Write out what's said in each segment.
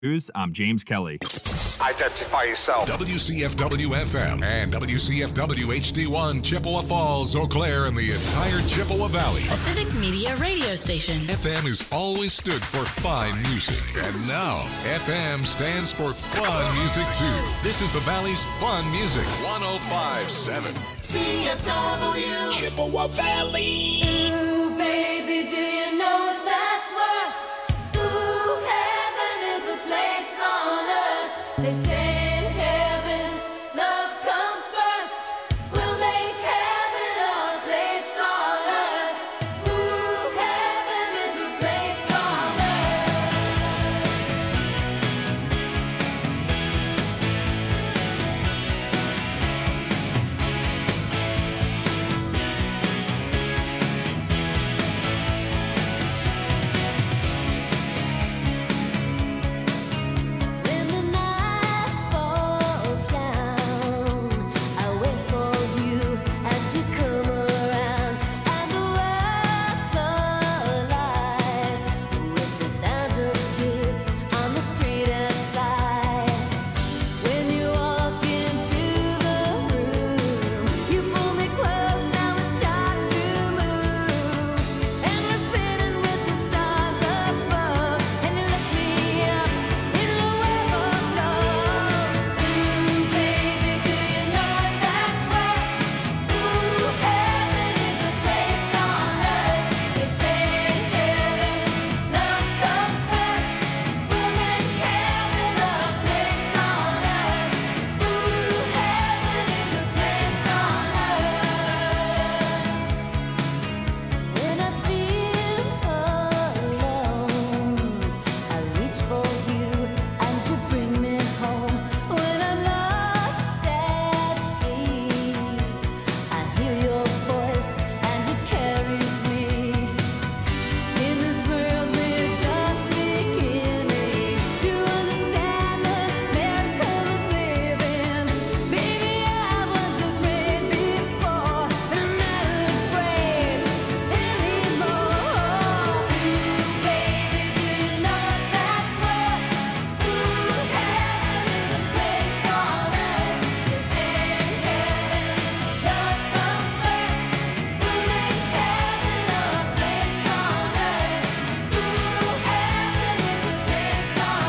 I'm James Kelly. Identify yourself. WCFW-FM and WCFW HD1, Chippewa Falls, Eau Claire, and the entire Chippewa Valley. A civic media radio station. FM has always stood for fine music. And now, FM stands for fun music, too. This is the Valley's fun music. 105.7. CFW. Chippewa Valley. Ooh, baby, do you know what that's worth? Ooh, heaven is a place on earth. They say in heaven, love comes first. We'll make heaven a place on earth. Ooh, heaven is a place on When the night falls down, I wait for you and you come around, and the world's alive with the sound of kids on the street outside. When you walk into the room, you pull me close, now we start to move, and we're spinning with the stars above, and you lift me up in a wave of love. Ooh, baby, do you know what that's worth? Ooh, heaven is a place on earth. They say in heaven, love comes first. We'll make heaven a place on earth. Ooh, heaven is a place on earth. When I feel alone, I reach for you and you bring me home. When I'm lost at sea, I hear your voice and it carries me. In this world we're just beginning to understand the miracle of living. Baby, I was afraid before, but I'm not afraid anymore. Baby, do you know what that's worth? Ooh, heaven is a place on earth. They say in heaven, love comes first. We'll make heaven a place on earth. Ooh, heaven is a place on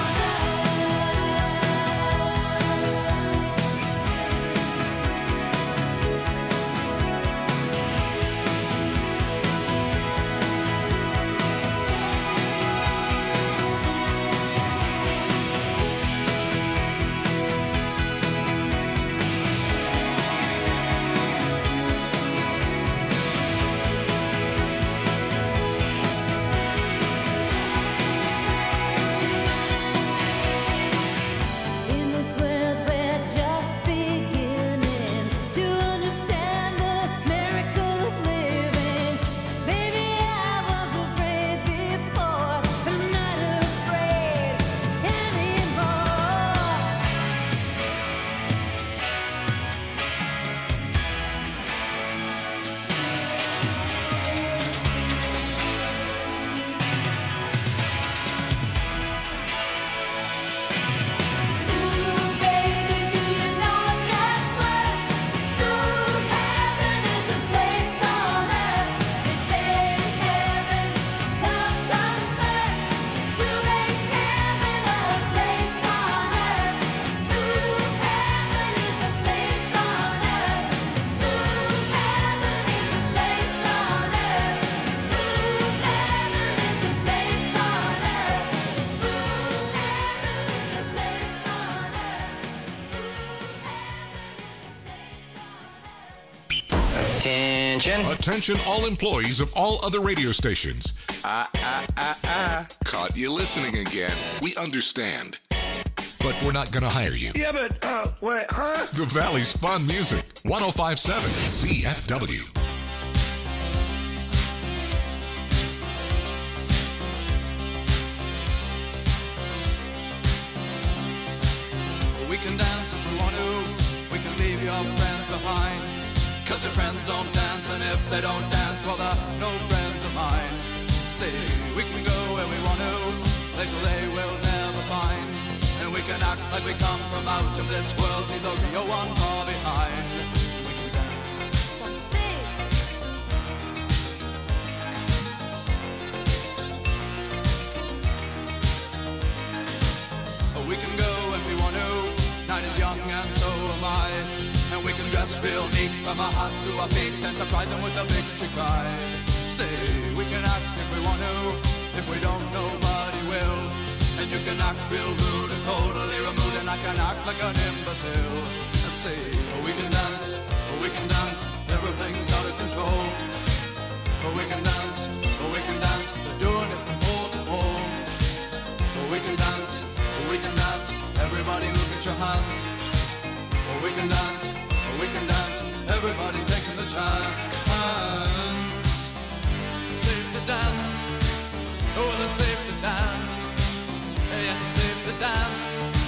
In this world we're just beginning to understand the miracle of living. Baby, I was afraid before, but I'm not afraid anymore. Ooh, baby, do you know what that's worth? Ooh, heaven is a place on earth. They say in heaven, love comes first. We'll make heaven a place on earth. Ooh, heaven is a place on earth. Ooh, heaven is a place on earth. Ooh, heaven is a place on earth. Ooh, heaven is a place on earth. Attention. Attention all employees of all other radio stations. Caught you listening again. We understand. But we're not going to hire you. Yeah, but, wait, huh? The Valley's fun music. 105.7 CFW. We can dance if we want to. We can leave your friends behind. 'Cause your friends don't dance, and if they don't dance, well, they're no friends of mine. See, we can go where we want to, places they will never find. act like we come from out of this world, leave the real one far behind. We can dance. We can go if we want to. Night is young and so am I. And we can dress real neat from our hearts to our feet and surprise them with a victory cry. Say, we can act if we want to. If we don't, nobody will. And you can act real rude and totally removed, and I can act like an imbecile. Say, we can dance, everything's out of control. We can dance, we're doing it from pole to pole. We can dance, everybody look at your hands. We can dance, everybody's taking the chance. Safe to dance, oh it's safe to dance. Yes, it's safe to dance.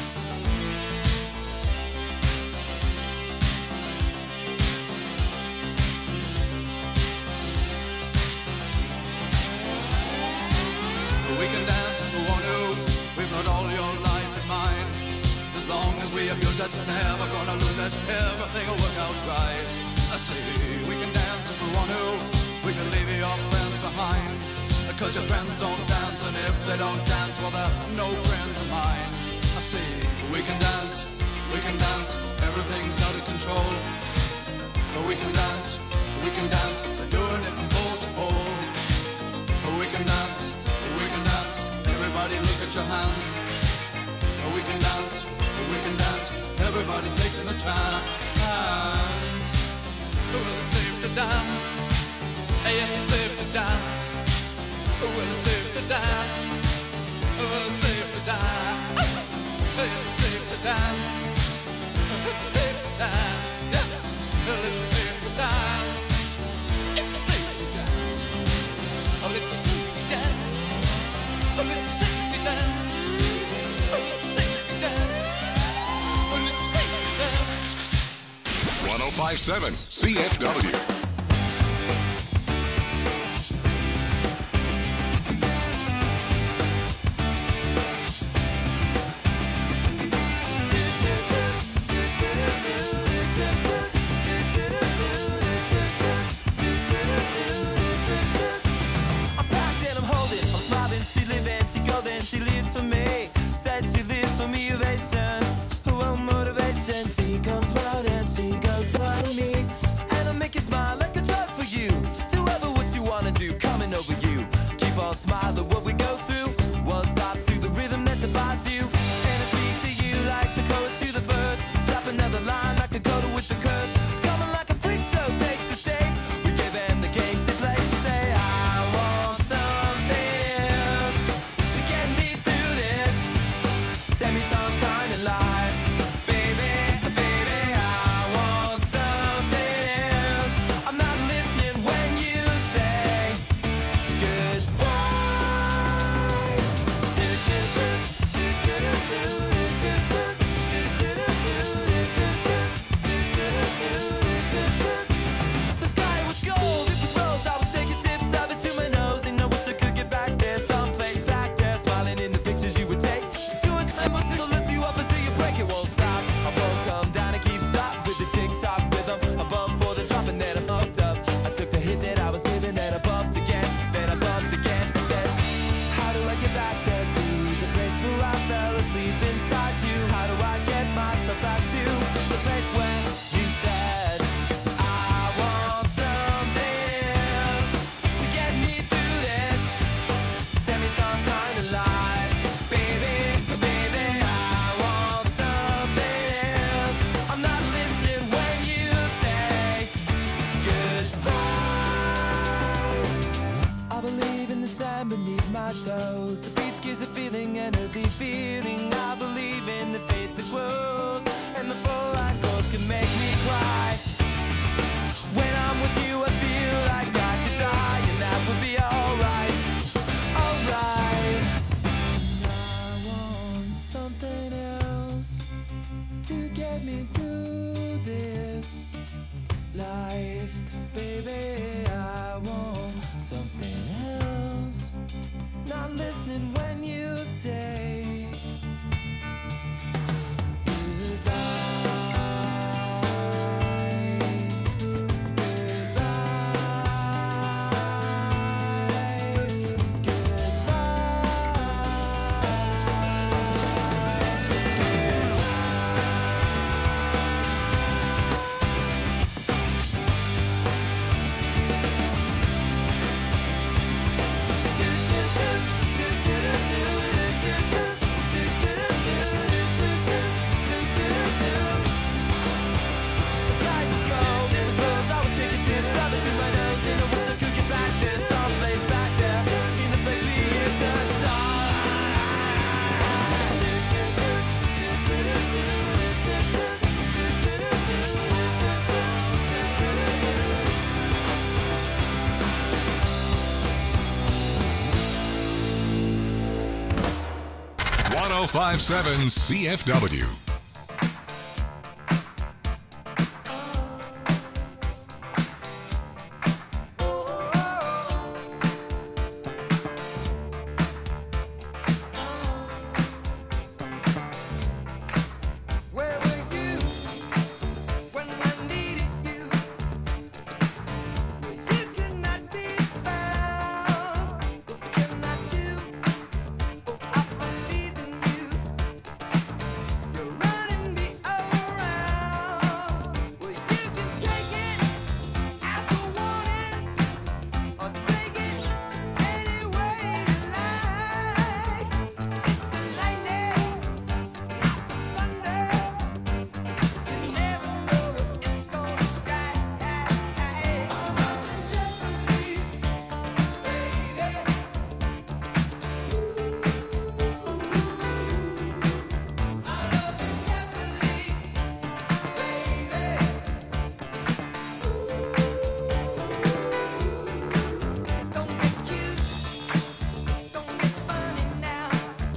We can dance if we want to. We've got all your life in mind. As long as we abuse it, never gonna lose it. Everything will work out right. I say we can dance if we want to. We can leave your friends behind. Because your friends don't dance, and if they don't dance, well they're no friends of mine. I say we can dance, everything's out of control. But we can dance, we're doing it from pole to pole. But we can dance, everybody look at your hands. We can dance, everybody's taking the chance. Well, it's safe to dance. Yes, it's safe to dance. Well, it's safe to dance. Well, it's safe to dance. It's safe to dance. It's safe to dance. Yeah. Well, it's safe to dance. It's safe to dance. Oh, it's safe to dance. Oh, it's safe to dance. Oh, it's safe to dance. Oh, it's safe to dance. 1057 CFW. She lives for me, says she lives for me, ovation, her own motivation. She comes round and she goes by me, and I make you smile like a drug for you. Do ever what you wanna do, coming over you. Keep on smiling what we go through. One stop to the rhythm that divides you, and I speak to you like the chorus to the verse. Drop another line like a coda with the curse. Coming like a freak show takes the stage. We give them the game she plays. She say I want something else to get me through this semi-time kind of life. Baby, baby, I want something else. I'm not listening when you say goodbye. The sky was gold, it was rose. I was taking sips of it to my nose, and I wish I could get back there, someplace back there, smiling in the pictures you would take. To a climb, it'll lift you up until you break. It won't stop. I won't come down and keep stop with the tick-tock rhythm. I bumped for the drop and then I fucked up. I took the hit that I was giving, then I bumped again, then I bumped again. I said, how do I get back there to the place where I fell asleep inside you? How do I get myself back to the place where you said I want something else to get me through this semi-time kind of life? Baby, baby, I want something else. I'm not listening when you say goodbye. I believe in the sand beneath my toes. The beach gives a feeling, an earthy feeling. I believe in the faith that grows, and the full I go can make me cry. When I'm with you, I feel like I could die, and that would be alright, alright. I want something else to get me through this life, baby. I want something else. Not listening when you say 1057 CFW. Where were you when I needed you? You could not be found. What can I do? Oh, I believe in you. You're running me around. Well, you can take it as a warning, or take it any way you like. It's the lightning, thunder. You never know when it's gonna strike. I'm lost in jeopardy, baby. I'm lost in jeopardy, baby. Don't get cute, don't get funny now.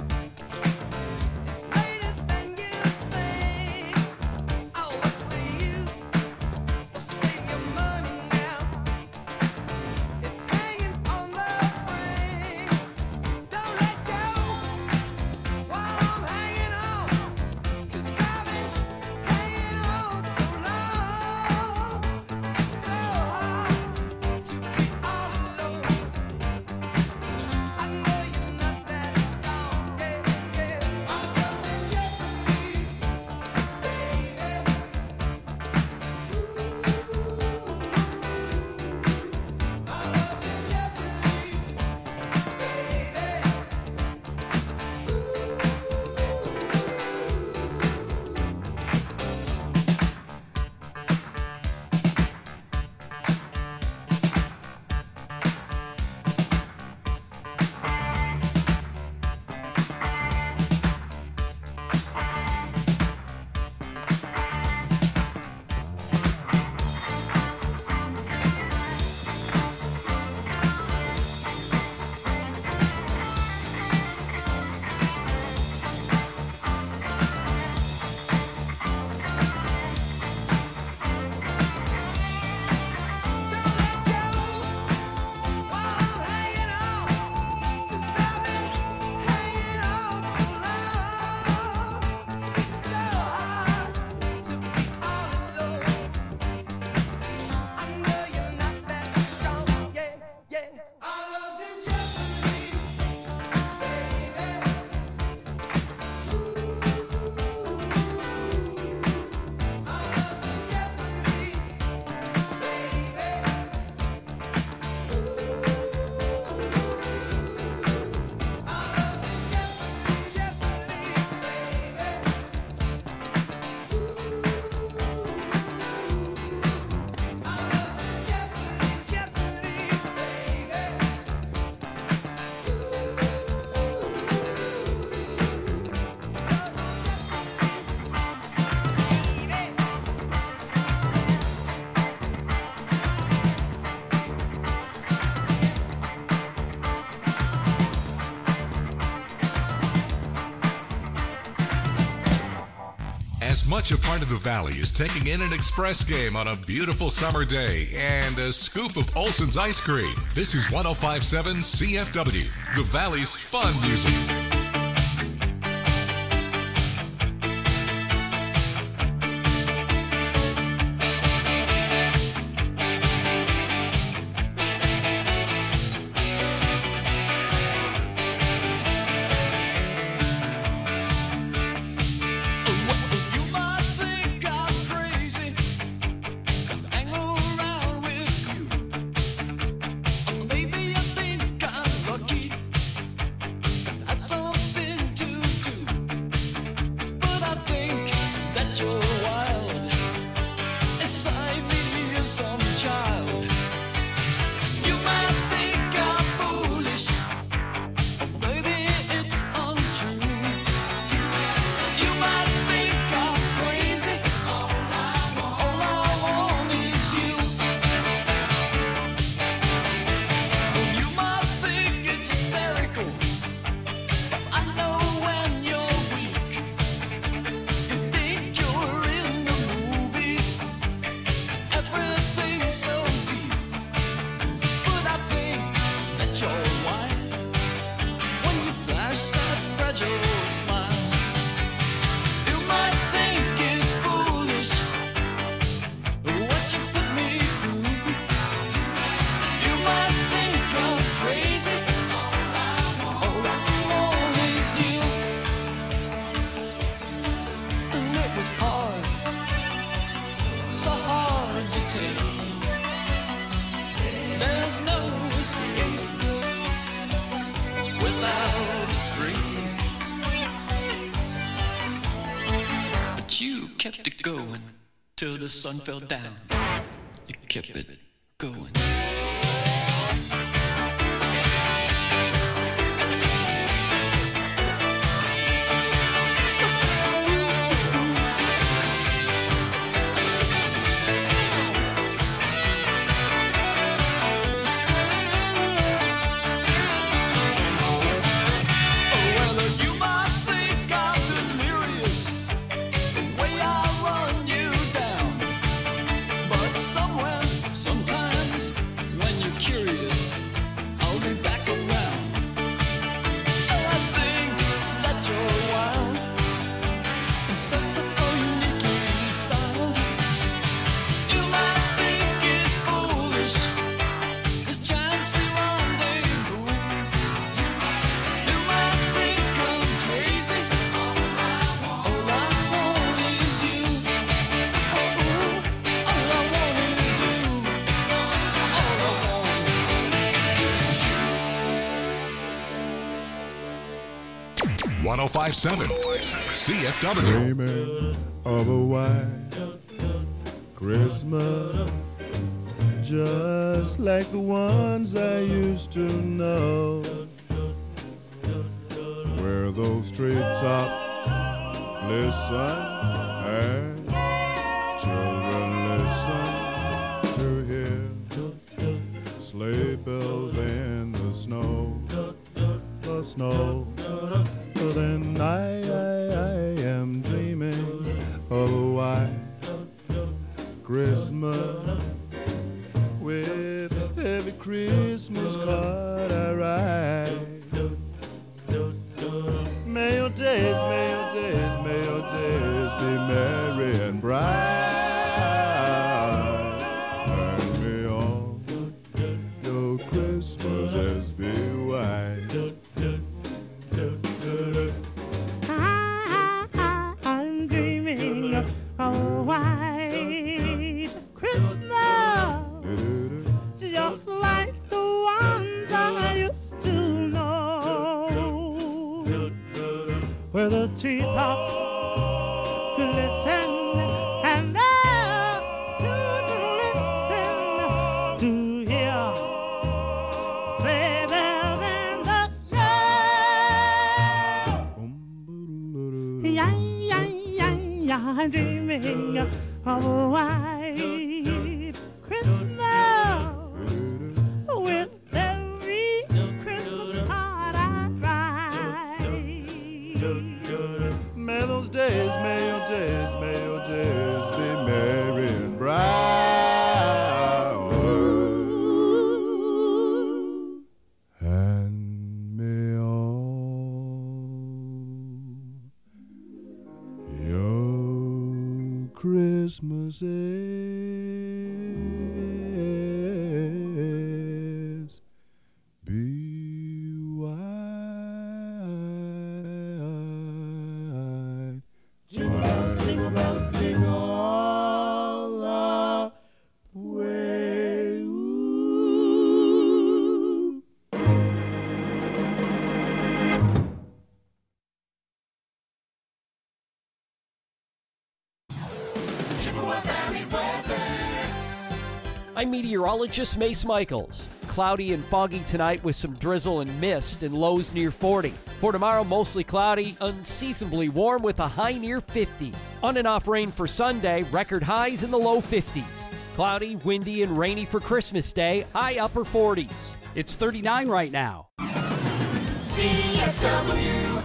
It's later than you think. Oh, what's the use? Well, save your money now. It's hanging on the frame. Don't let go while I'm hanging on. 'Cause I've been hanging on so long. It's so hard to be all alone. I know you're not that strong, yeah, yeah. I'm lost in jeopardy, baby. I'm lost in jeopardy, baby. As much a part of the Valley as taking in an express game on a beautiful summer day and a scoop of Olson's ice cream. This is 1057 CFW, the Valley's fun music. You might think I'm crazy, hang around with you. Maybe you think I'm lucky. That's all is hard, so hard to take. There's no escape without a scream. But you kept it going till the sun fell down. You kept it going. CFW. Dreaming of a white Christmas, just like the ones I used to know, where those treetops listen and children listen to hear sleigh bells in the snow, the snow. Then I am dreaming of a white Christmas, with every Christmas card I write. May your days, may your days, may your days be merry and bright, and may all your Christmases be white. I'm dreaming of a white Christmas, just like the ones I used to know, where the treetops listen and the children listen to hear sleigh bells in the snow. I'm dreaming of a white Christmas, with every Christmas card I write. May those days, may your days, may your days be merry and bright, and may all your Christmases be white. Jingle bells, jingle all the way. Ooh. I'm meteorologist Mace Michaels. Cloudy and foggy tonight with some drizzle and mist and lows near 40. For tomorrow, mostly cloudy, unseasonably warm with a high near 50. On and off rain for Sunday, record highs in the low 50s. Cloudy, windy, and rainy for Christmas Day, high upper 40s. It's 39 right now. CFW.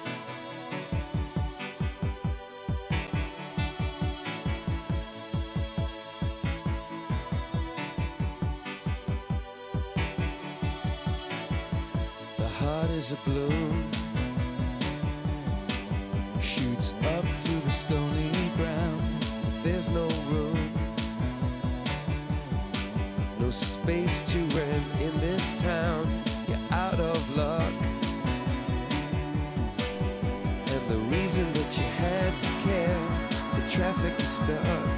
The heart is a balloon, shoots up through the stony ground. There's no room, no space to rent in this town. You're out of luck, and the reason that you had to care, the traffic is stuck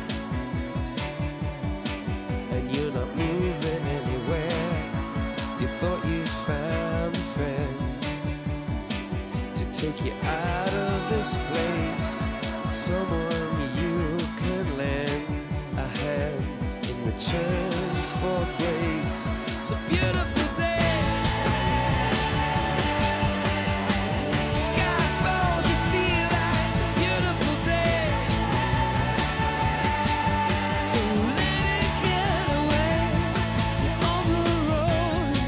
and you're not moving anywhere. You thought you found a friend to take you out of this place, someone you could lend a hand in return for grace. It's a beautiful day. Sky falls, you feel like it's a beautiful day. So let it get away. You're on the road,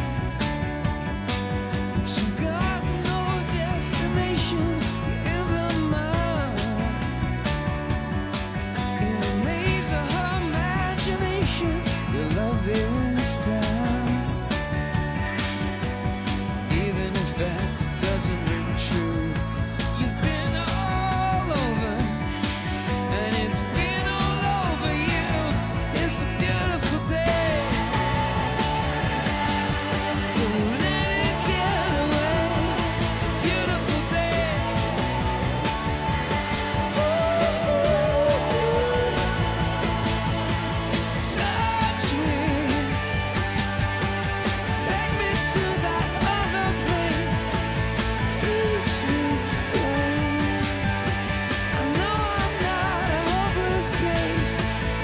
but you've got no destination. You're in the mud, in a maze of her imagination. Your love is down, even if that doesn't ring true. You've been all over, and it's been all over you. It's a beautiful day. So let it get away. It's a beautiful day. Touch me, take me to that other place. Teach me, I know I'm not a hopeless case.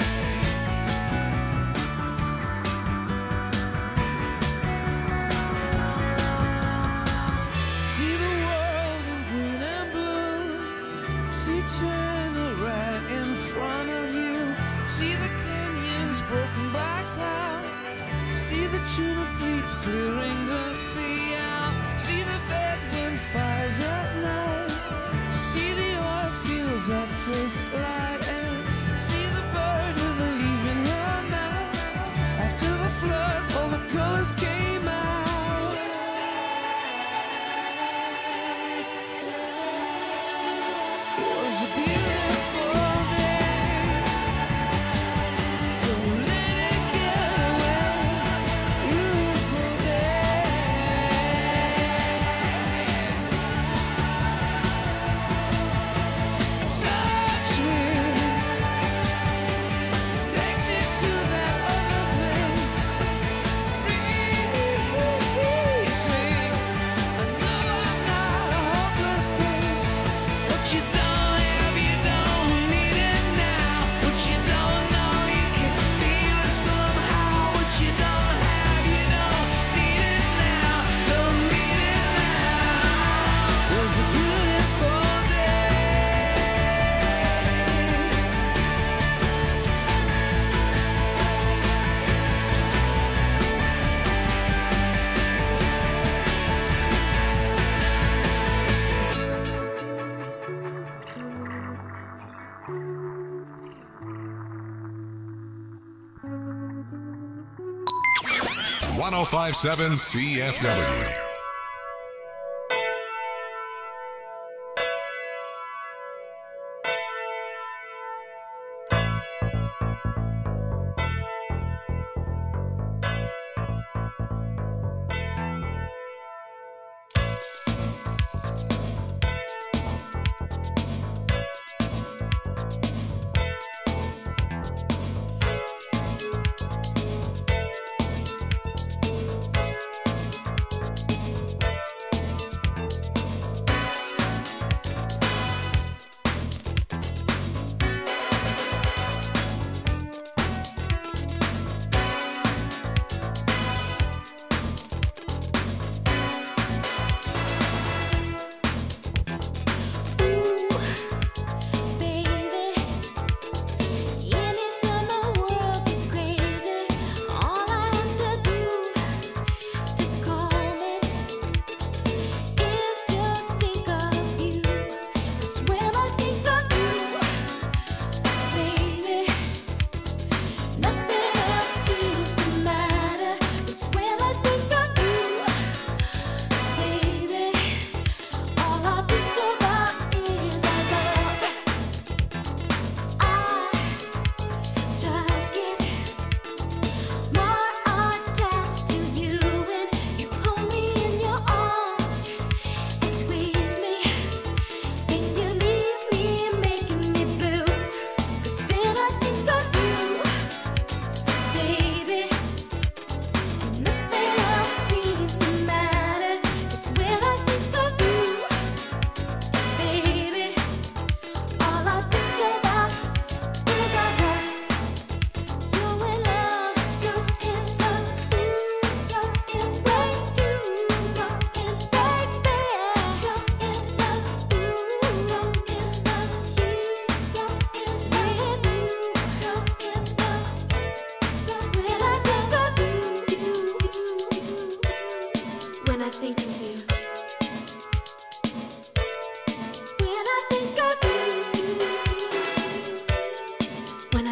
See the world in green and blue. See China right in front of you. See the canyons broken by cloud. See the tuna fleets clearing the sea out. See the bedroom fires at night. See the oil fields at first light. And see the bird with a leaf in her mouth. After the flood, all the colors came out. It was a beautiful day. So let it get away. Beautiful day. Touch me, take me to that other place. Reach me, I know I'm not a hopeless case. What you don't have, you don't need it now. What you don't know, you can feel it somehow. What you don't have, you don't need it now. Don't need it now. It was a beautiful day. #1057 CFW.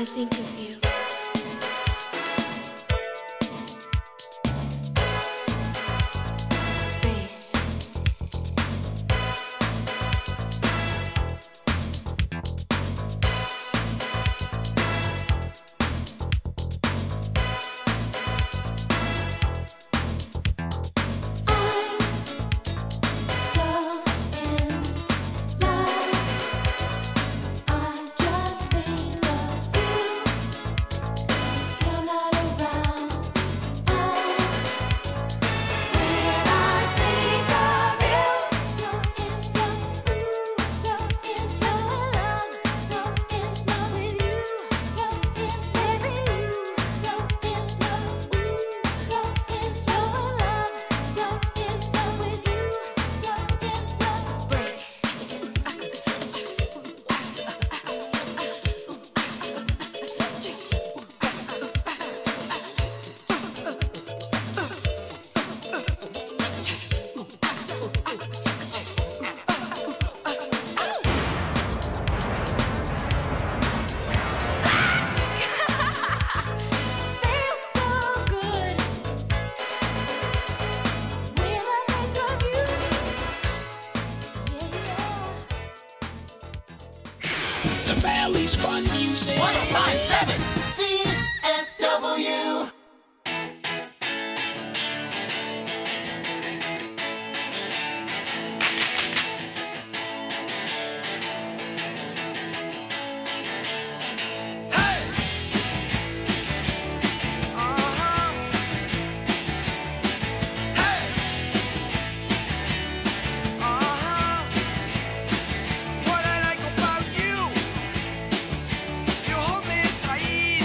think of you. Bass. The Valley's fun music. 1057 CFW. What I like about you, you hold me tight.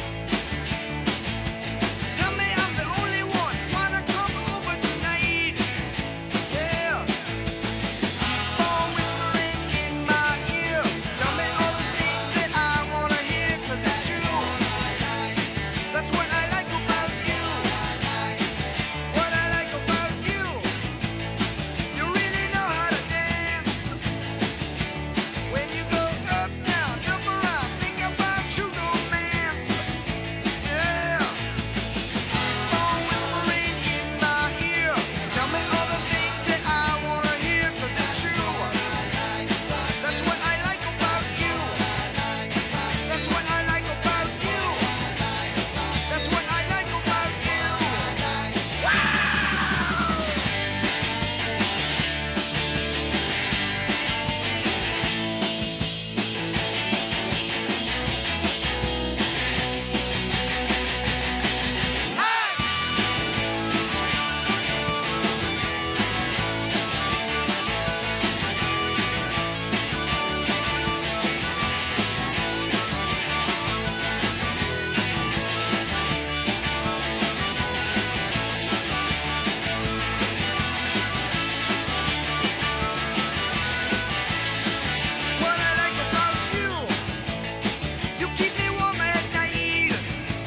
Tell me I'm the only one. Wanna come over tonight? Yeah. Phone whispering in my ear. Tell me all the things that I wanna hear, 'cause it's true. That's what I like about you. What I like about you, you really know how to dance. When you go up now, jump around, think about true romance. Yeah. Phone whispering in my ear. Tell me all the things that I wanna hear, 'cause it's true. That's what I like about you. That's what I like about you. That's what I like about you. What I like about you, you keep me warm at night.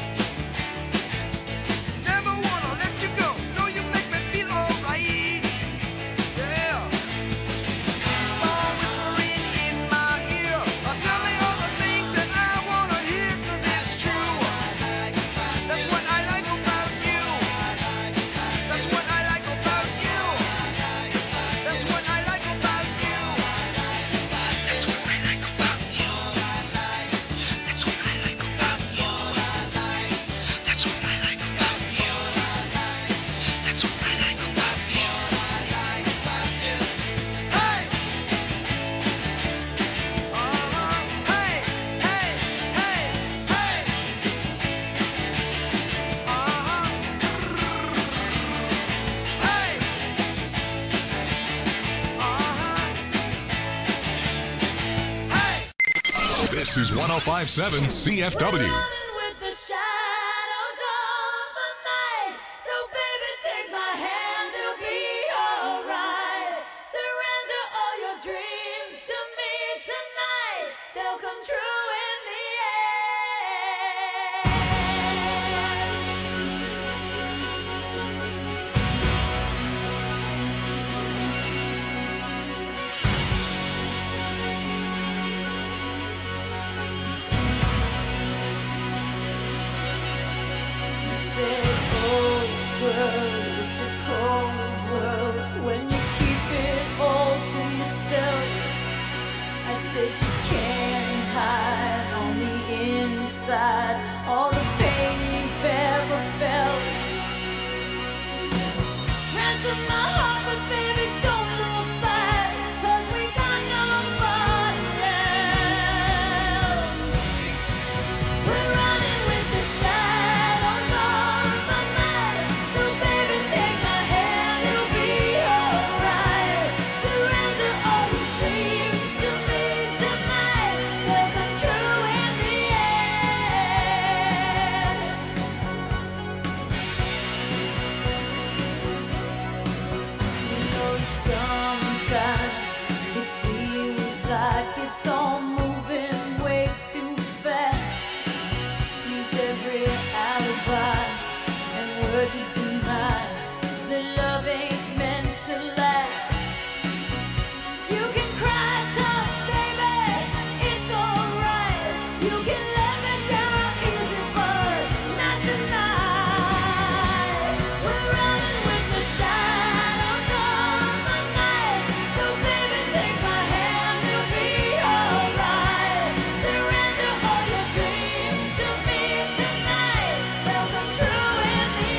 Never wanna let you go. No, you make me feel alright. Yeah. Phone whispering in my ear. Tell me all the things that I wanna hear, 'cause it's true. That's what I like about you. That's what I like about you. That's what I like about you. That's what I like about you. That's what I like about you. That's what I like about you. That's what I like about you. Hey! Hey! Hey! Hey! Hey! Hey! Hey! This is 1057 CFW. With the shadows of the night. So baby, take my hand, it'll be alright. Surrender all your dreams to me tonight. They'll come true in the end. that you can't hide on the inside. All the pain you've ever felt. Ransom my heart, but baby, don't look back, 'cause we got nobody else. We're running with the shadows of the night. So baby, take my hand, it'll be alright. Surrender all your dreams to me tonight. They'll come true in the end. You know, sometimes it feels like it's all moving way too fast. Use every alibi and word to deny that love ain't meant to last. You can cry tough, baby, it's alright. You can let me down easy, but not tonight. We're running with the shadows of the night. So baby, take my hand, it'll be alright. Surrender all your dreams to me tonight. They'll come true in the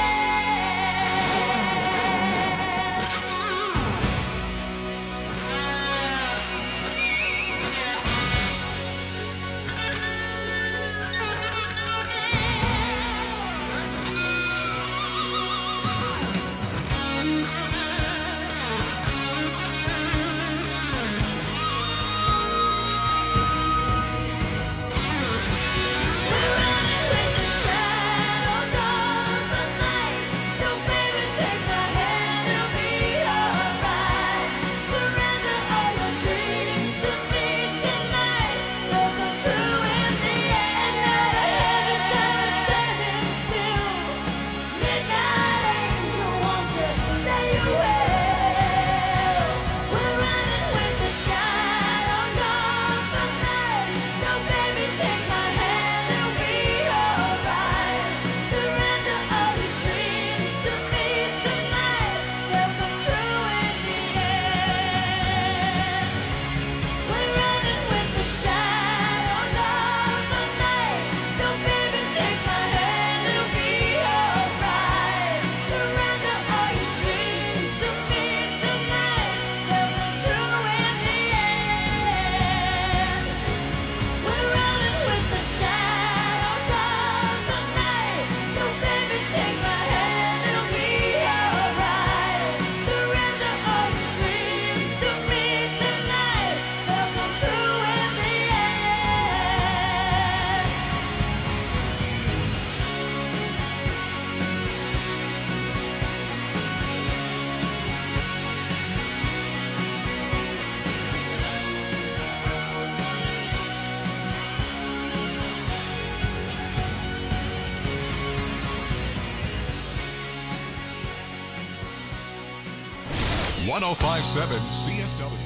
One 1057 CFW.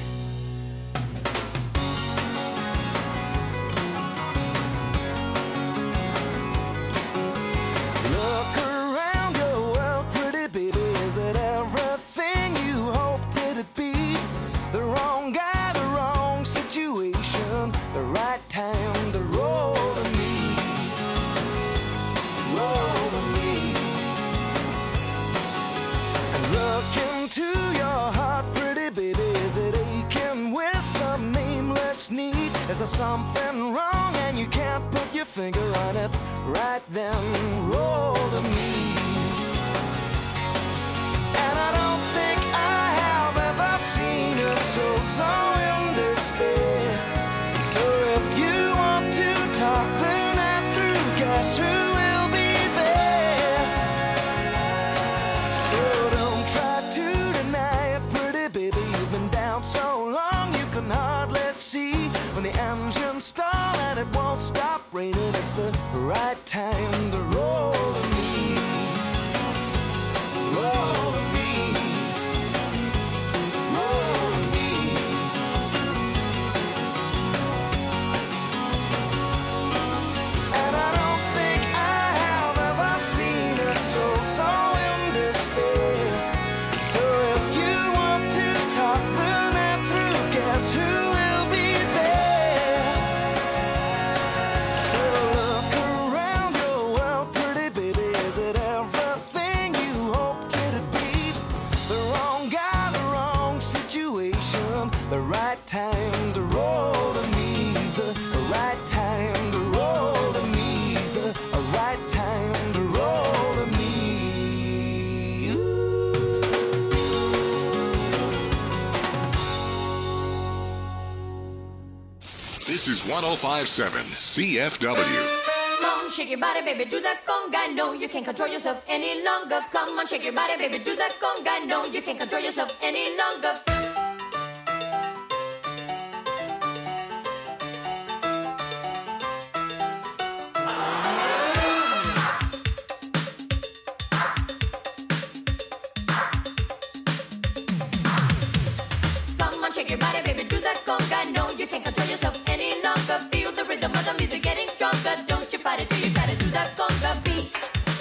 Look around your world, pretty baby. Is it everything you hoped it'd be? The wrong guy, the wrong situation, the right time to roll to me. Roll to me. And look into your heart, pretty baby. Is it aching with some nameless need? Is there something wrong and you can't put your finger on it? Right then, roll to me. And I don't think I have ever seen a soul so in despair. So if you want to talk the night through, guess who will be there? So don't try to deny it, pretty baby. You've been down so long you can hardly see. When the engines stall and it won't stop raining, it's the right time to roll to me. Roll to me. Roll to me. And I don't think I have ever seen a soul so in despair. So if you want to talk the night through, guess who will be there? This is 105.7 CFW. Come on, shake your body, baby, do that conga. No, you can't control yourself any longer. Come on, shake your body, baby, do that conga. No, you can't control yourself any longer. Come on, shake your body, baby, do that conga. No, you can't control yourself any longer. Feel the rhythm of the music getting stronger. Don't you fight it till you try to do that conga beat.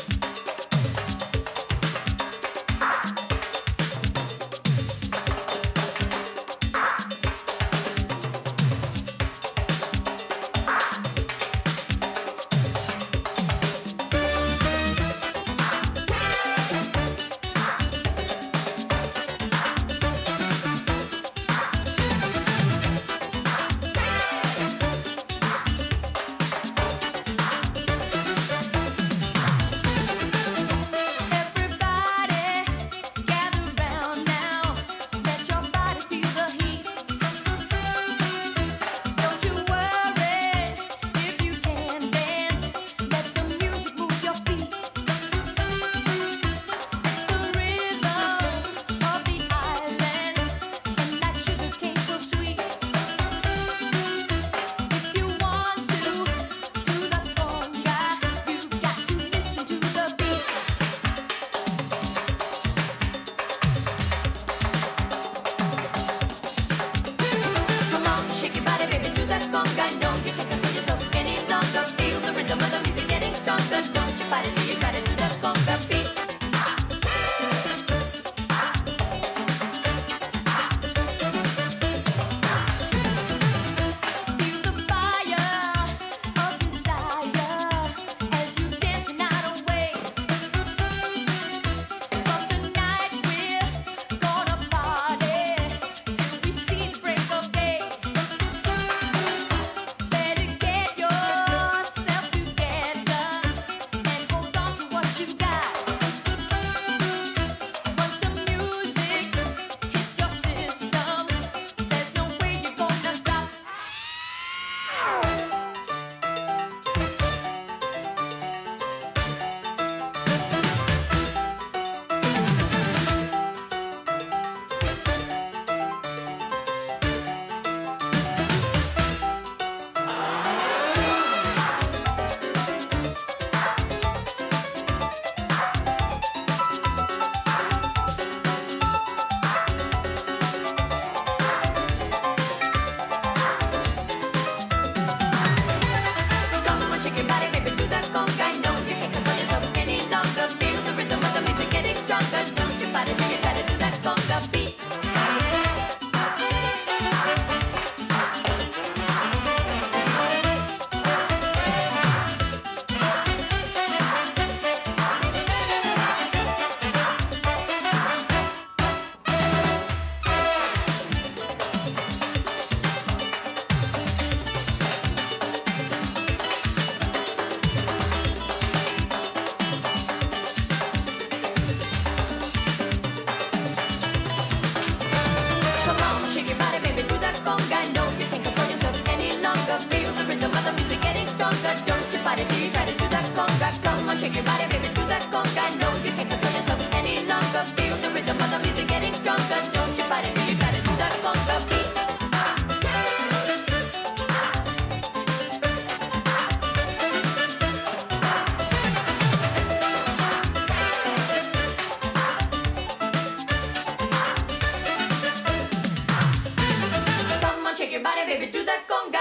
Shake your body, baby, do that conga.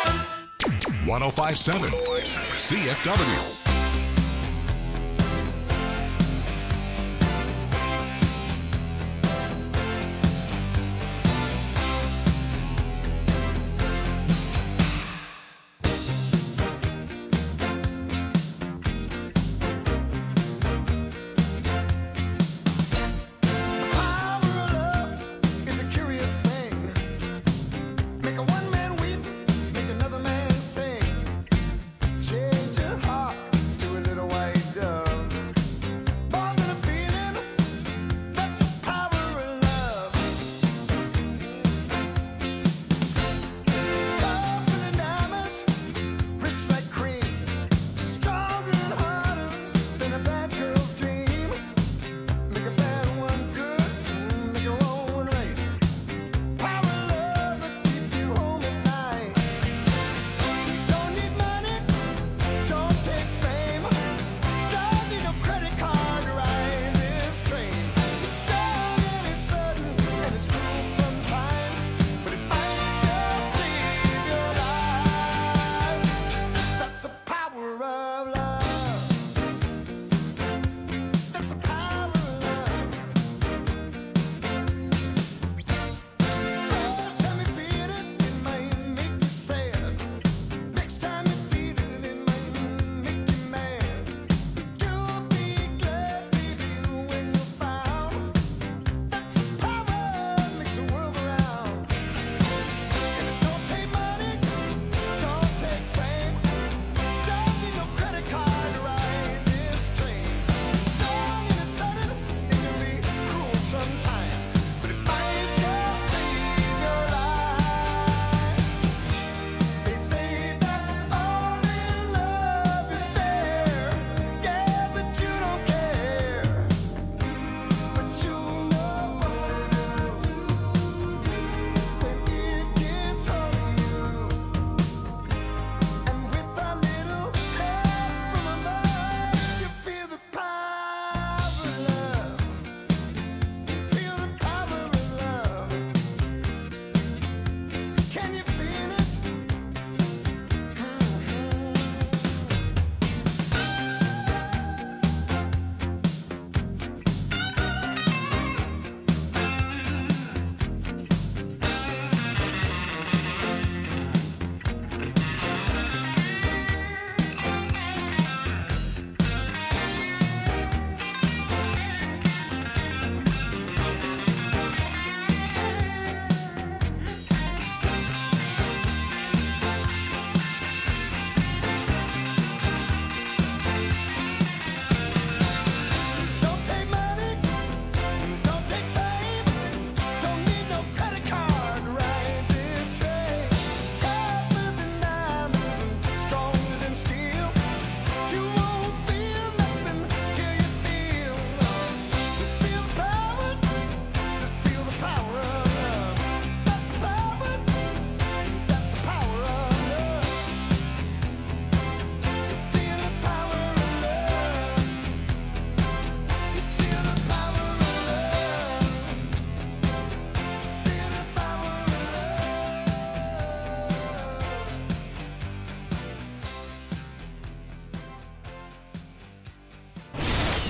105.7 CFW. Make a one man weep, make another man sing. Change your heart.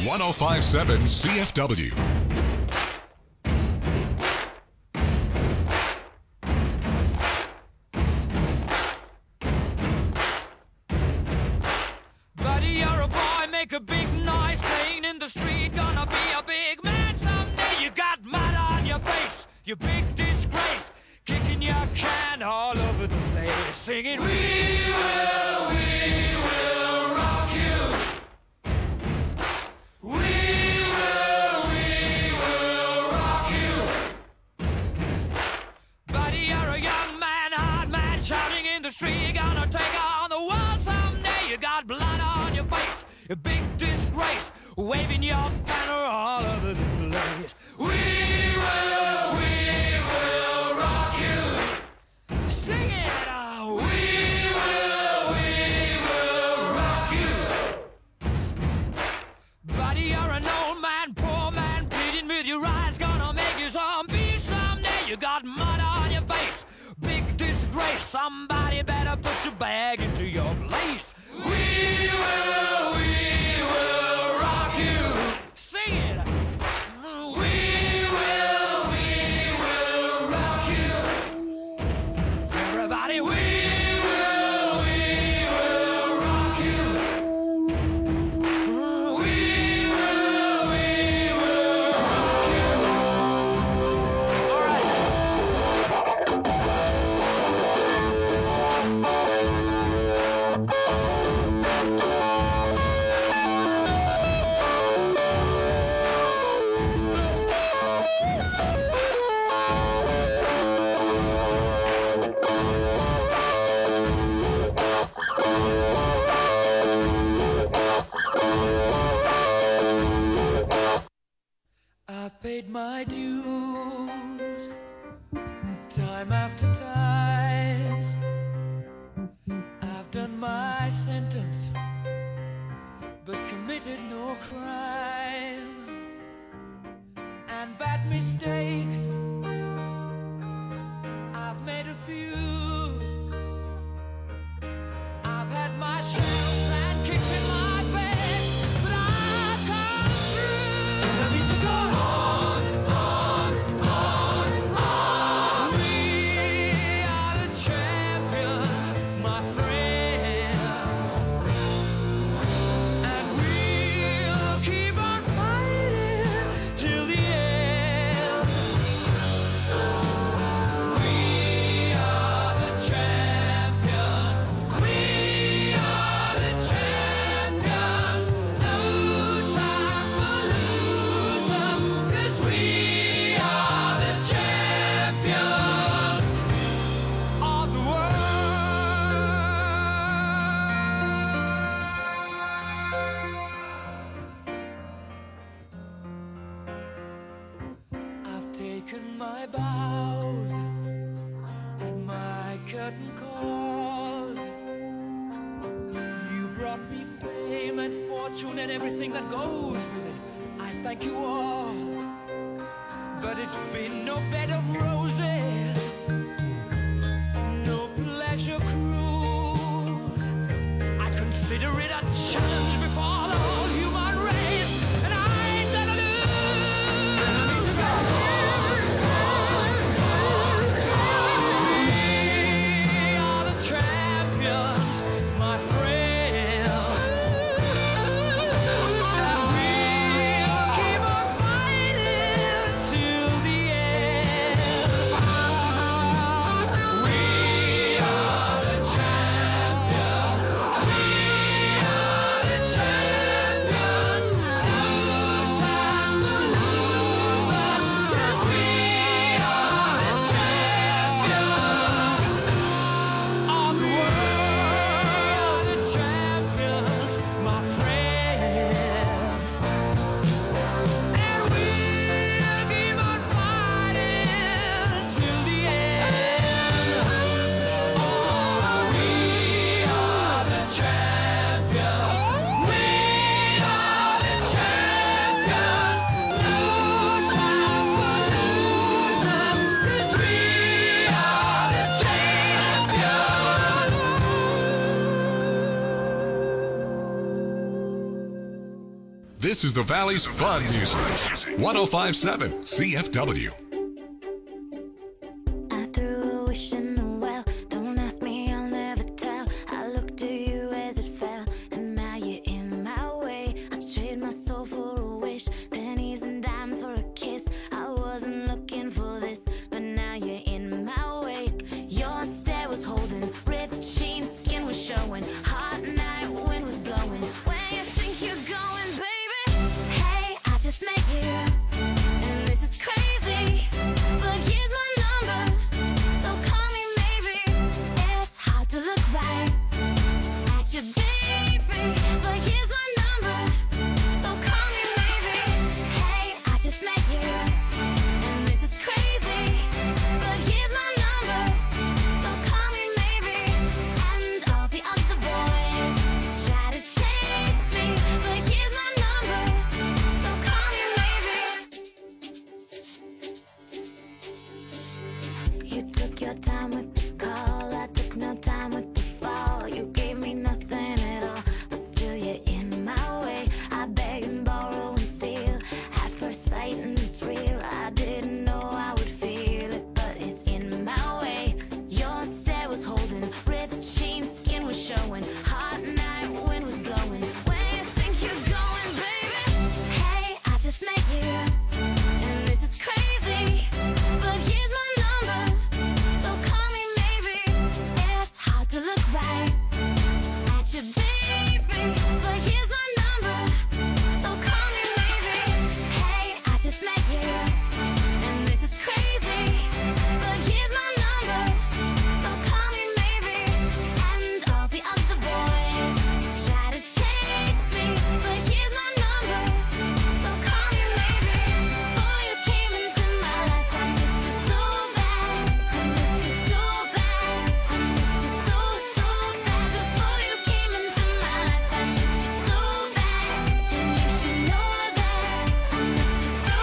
1057 CFW. Buddy, you're a boy, make a big noise playing in the street. Gonna be a big man someday. You got mud on your face, you big disgrace. Kicking your can all over the place, singing, we will rock you. We will rock you. Buddy, you're a young man, hard man, shouting in the street. You're gonna take on the world someday. You got blood on your face, a big disgrace, waving your banner all over the place. We will rock you. Sing it out. We will rock you. Buddy, you're an old man, poor man, pleading with your eyes, gonna make you zombie someday. You got mud on your face, big disgrace. Somebody better put your bag into your place. We will rock you. Sing it. We will rock you. Everybody, we will rock you. We will rock you. All right. I've paid my dues time after time. I've done my sentence, but committed no crime. And bad mistakes, I've made a few. I've had my shells and kicked in my face, but I've come through. And I need to go on. We are the champions, my friends, and we'll keep on fighting till the end. We are the champions. We are the champions. No time for losers, 'cause we are the champions of the world. I've taken my bows and my curtain calls. You brought me fame and fortune and everything that goes with it. I thank you all, but it's been no bed of roses, no pleasure cruise. I consider it a challenge before the whole human race, and I ain't gonna lose. We are the champions, my friends, and we'll keep on fighting till the end. We are the champions. We are the champions. This is the Valley's fun music. 105.7 CFW. I threw a wish in the well. Don't ask me, I'll never tell. I looked at you as it fell, and now you're in my way. I trade my soul for a wish, pennies and dimes for a kiss. I wasn't looking for this, but now you're in my way. Your stare was holding, ripped jeans, skin was showing. Hot night, wind was blowing. Where you think you're going, baby? Hey, I just met you, and this is crazy. But here's my number, so call me maybe. It's hard to look right at you, baby. But here's my number, so call me maybe. Hey, I just met you, and this is crazy. But here's my number, so call me maybe. And all the other boys try to chase me, but here's my number, so call me maybe. You took your time with the call, I took no time with the fall. You gave me nothing at all, but still you're in my way. I beg and borrow and steal at first sight, and it's real. I didn't know I would feel it, but it's in my way. Your stare was holding, ripped jeans, skin was showing. Hot night, wind was blowing. Where you think you're going, baby? Hey, I just met you, and this is crazy. But here's my number, so call me maybe. It's hard to look right at you, baby. But here's my number, so call me maybe. Hey, I just met you, and this is crazy. But here's my number, so call me maybe. And all the other boys try to chase me, but here's my number, so call me maybe. Before you came into my life, I missed you so bad. I missed you so bad. I missed you so, so bad. Before you came into my life, I missed you so bad. And you should know that I missed you so,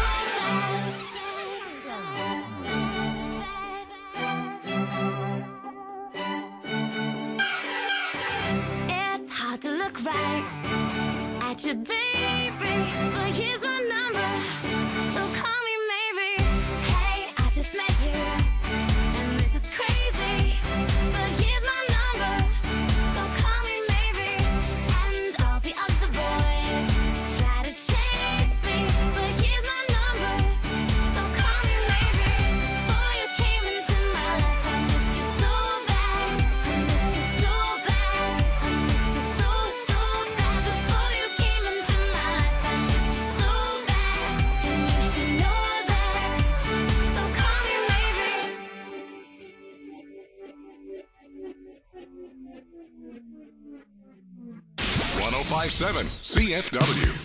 bad. It's hard to look right at you, baby. But here's my number, so call me maybe. Hey, I just met you, and this is crazy. But here's my number, so call me maybe. And all the other boys try to chase me, but here's my number, so call me maybe. Before you came into my life, I missed you so bad. I missed you so bad. I missed you so, so bad. Before you came into my life, I missed you so bad. And you should know that, so call me maybe. 105.7 CFW.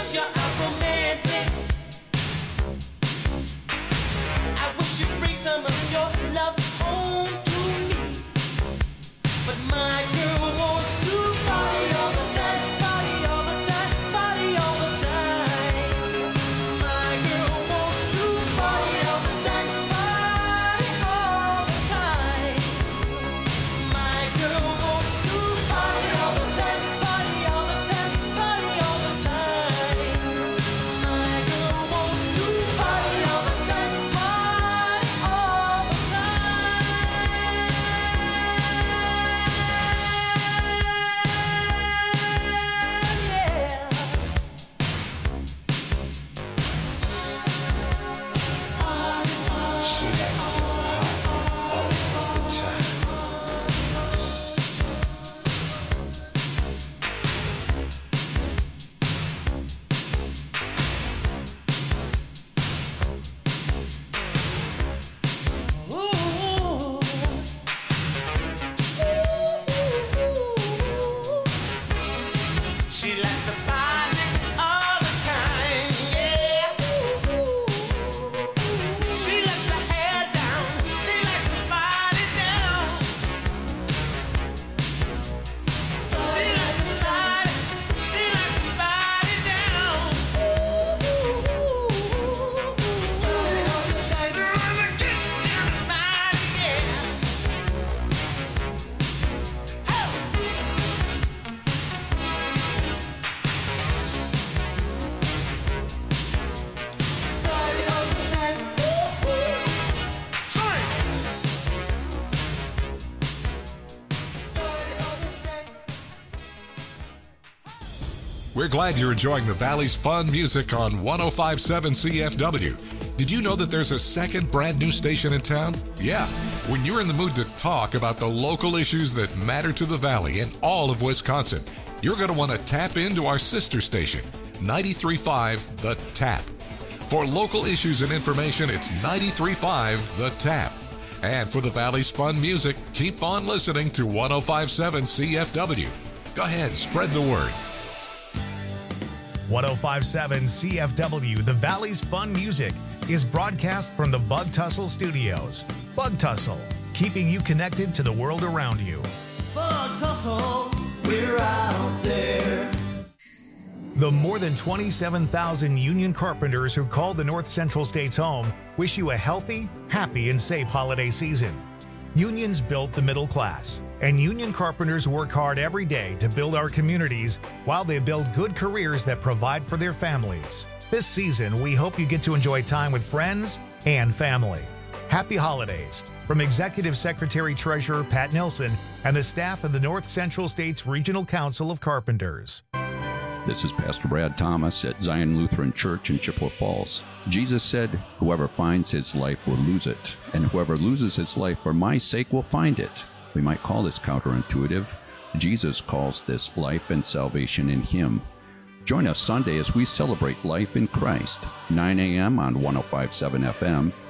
'cause you're out romancing. I wish you'd bring some of your love home to me. But my girl wants to party all the time, party all the time, party all the time. My girl wants to party all the time, party all the time. My girl wants to party all the time, party all the time, party all the time. My girl wants to party all the time, party all the She likes to party all the time. She likes to party all the time, yeah. She lets her hair down. She likes to party down. She likes to party. She likes to party down. Party all the time. Wanna get down and party, yeah. Party all the time. Sorry. Party all the time. We're glad you're enjoying the Valley's fun music on 105.7 CFW. Did you know that there's a second brand new station in town? Yeah. When you're in the mood to talk about the local issues that matter to the Valley and all of Wisconsin, you're going to want to tap into our sister station, 93.5 The Tap. For local issues and information, it's 93.5 The Tap. And for the Valley's fun music, keep on listening to 105.7 CFW. Go ahead, spread the word. 105.7 CFW, the Valley's fun music, is broadcast from the Bug Tussle Studios. Bug Tussle, keeping you connected to the world around you. Bug Tussle, we're out there. The more than 27,000 union carpenters who call the North Central States home wish you a healthy, happy, and safe holiday season. Unions built the middle class, and union carpenters work hard every day to build our communities while they build good careers that provide for their families. This season, we hope you get to enjoy time with friends and family. Happy holidays from Executive Secretary Treasurer Pat Nilsson and the staff of the North Central States Regional Council of Carpenters. This is Pastor Brad Thomas at Zion Lutheran Church in Chippewa Falls. Jesus said, "Whoever finds his life will lose it, and whoever loses his life for my sake will find it." We might call this counterintuitive. Jesus calls this life and salvation in him. Join us Sunday as we celebrate life in Christ, 9 a.m. on 105.7 FM